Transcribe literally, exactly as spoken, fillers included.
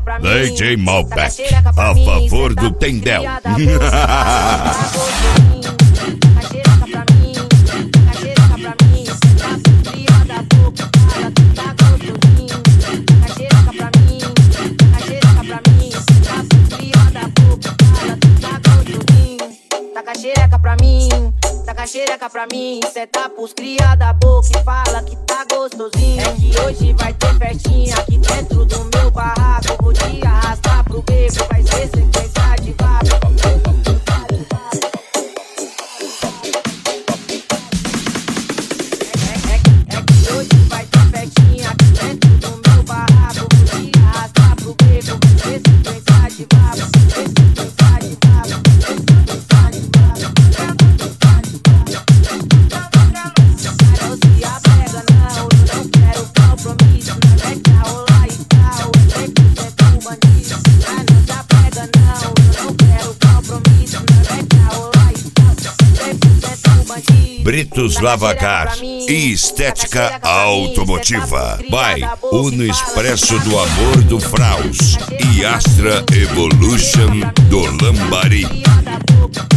D J Malbec, a favor do Tendel. Taca xereca pra mim, taca xereca pra mim. Senta pros cria da boca e fala que tá gostosinho. É que hoje vai ter festinha aqui dentro do meu barraco. Vou te arrastar pro beco, vai ser sequência de vaca. É, é, é que hoje vai ter festinha aqui dentro do meu barraco. Vou te arrastar pro beco, vai ser sequência de vaca. Sequência de vaca. Britos Lavacar e Estética Automotiva. By Uno Expresso do Amor do Fraus e Astra Evolution do Lambari.